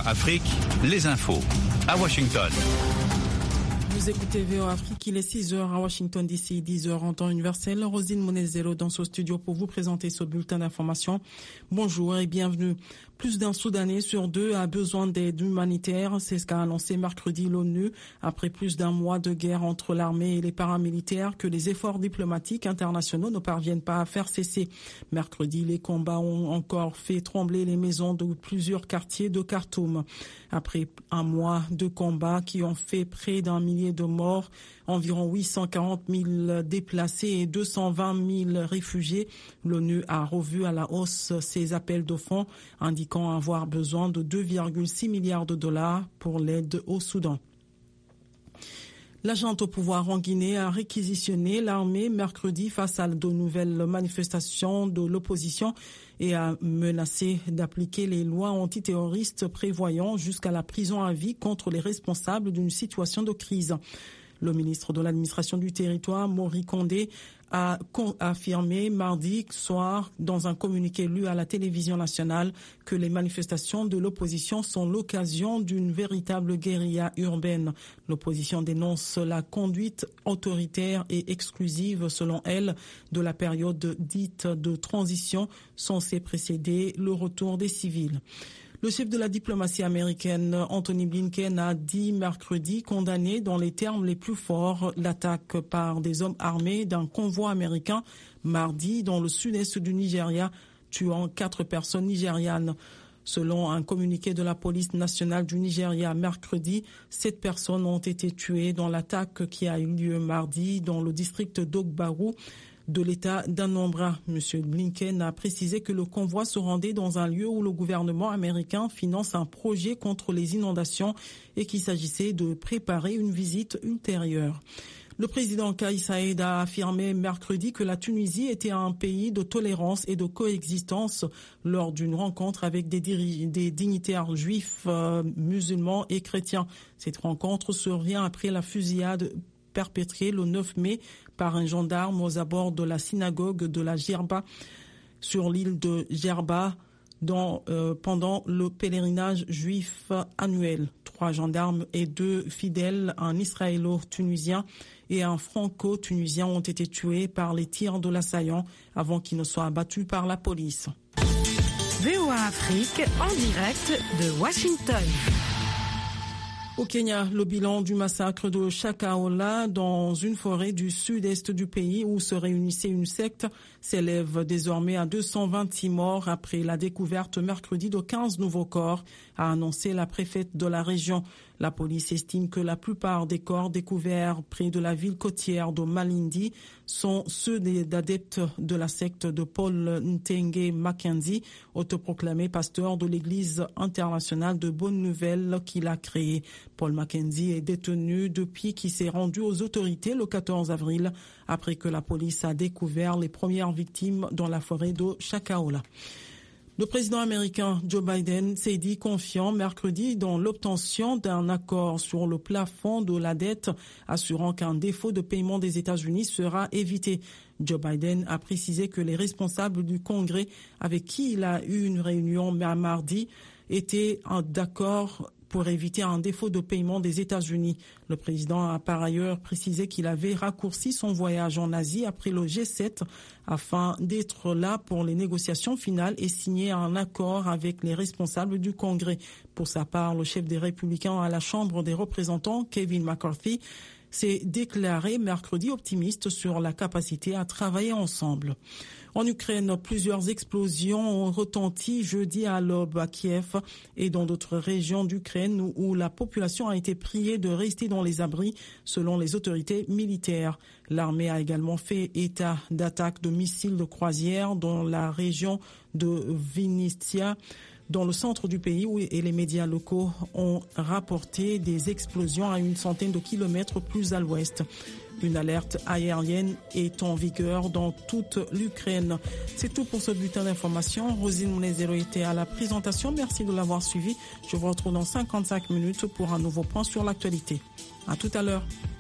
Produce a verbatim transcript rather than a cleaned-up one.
Afrique, les infos à Washington. Vous écoutez V O A Afrique, il est six heures à Washington D C, dix heures en temps universel. Rosine Monezero dans ce studio pour vous présenter ce bulletin d'information. Bonjour et bienvenue. Plus d'un Soudanais sur deux a besoin d'aide humanitaire. C'est ce qu'a annoncé mercredi l'ONU après plus d'un mois de guerre entre l'armée et les paramilitaires que les efforts diplomatiques internationaux ne parviennent pas à faire cesser. Mercredi, les combats ont encore fait trembler les maisons de plusieurs quartiers de Khartoum. Après un mois de combats qui ont fait près d'un millier de morts, environ huit cent quarante mille déplacés et deux cent vingt mille réfugiés, l'ONU a revu à la hausse ses appels de fonds, indiquant avoir besoin de deux virgule six milliards de dollars pour l'aide au Soudan. La junte au pouvoir en Guinée a réquisitionné l'armée mercredi face à de nouvelles manifestations de l'opposition et a menacé d'appliquer les lois antiterroristes prévoyant jusqu'à la prison à vie contre les responsables d'une situation de crise. Le ministre de l'administration du territoire, Mori Kondé, a affirmé mardi soir dans un communiqué lu à la télévision nationale que les manifestations de l'opposition sont l'occasion d'une véritable guérilla urbaine. L'opposition dénonce la conduite autoritaire et exclusive, selon elle, de la période dite de transition censée précéder le retour des civils. Le chef de la diplomatie américaine, Anthony Blinken, a dit mercredi condamner dans les termes les plus forts l'attaque par des hommes armés d'un convoi américain mardi dans le sud-est du Nigeria, tuant quatre personnes nigérianes. Selon un communiqué de la police nationale du Nigeria mercredi, sept personnes ont été tuées dans l'attaque qui a eu lieu mardi dans le district d'Ogbaru de l'État d'Anambra. M. Blinken a précisé que le convoi se rendait dans un lieu où le gouvernement américain finance un projet contre les inondations et qu'il s'agissait de préparer une visite ultérieure. Le président Kais Saied a affirmé mercredi que la Tunisie était un pays de tolérance et de coexistence lors d'une rencontre avec des, diri- des dignitaires juifs, euh, musulmans et chrétiens. Cette rencontre survient après la fusillade perpétrée le neuf mai par un gendarme aux abords de la synagogue de la Djerba sur l'île de Djerba dans, euh, pendant le pèlerinage juif annuel. Trois gendarmes et deux fidèles, un israélo-tunisien et un franco-tunisien, ont été tués par les tirs de l'assaillant avant qu'ils ne soient abattus par la police. V O A Afrique en direct de Washington. Au Kenya, le bilan du massacre de Shakahola dans une forêt du sud-est du pays où se réunissait une secte s'élève désormais à deux cent vingt-six morts après la découverte mercredi de quinze nouveaux corps, a annoncé la préfète de la région. La police estime que la plupart des corps découverts près de la ville côtière de Malindi sont ceux d'adeptes de la secte de Paul Ntenge Mackenzie, autoproclamé pasteur de l'Église internationale de Bonne Nouvelle qu'il a créée. Paul Mackenzie est détenu depuis qu'il s'est rendu aux autorités le quatorze avril, après que la police a découvert les premières victimes dans la forêt de Shakahola. Le président américain Joe Biden s'est dit confiant mercredi dans l'obtention d'un accord sur le plafond de la dette, assurant qu'un défaut de paiement des États-Unis sera évité. Joe Biden a précisé que les responsables du Congrès avec qui il a eu une réunion mardi étaient d'accord pour éviter un défaut de paiement des États-Unis. Le président a par ailleurs précisé qu'il avait raccourci son voyage en Asie après le G sept afin d'être là pour les négociations finales et signer un accord avec les responsables du Congrès. Pour sa part, le chef des Républicains à la Chambre des représentants, Kevin McCarthy, s'est déclaré mercredi optimiste sur la capacité à travailler ensemble. En Ukraine, plusieurs explosions ont retenti jeudi à l'aube à Kiev et dans d'autres régions d'Ukraine où la population a été priée de rester dans les abris selon les autorités militaires. L'armée a également fait état d'attaques de missiles de croisière dans la région de Vinnytsia, dans le centre du pays, où et les médias locaux ont rapporté des explosions à une centaine de kilomètres plus à l'ouest. Une alerte aérienne est en vigueur dans toute l'Ukraine. C'est tout pour ce bulletin d'information. Rosine Mounezero était à la présentation. Merci de l'avoir suivi. Je vous retrouve dans cinquante-cinq minutes pour un nouveau point sur l'actualité. À tout à l'heure.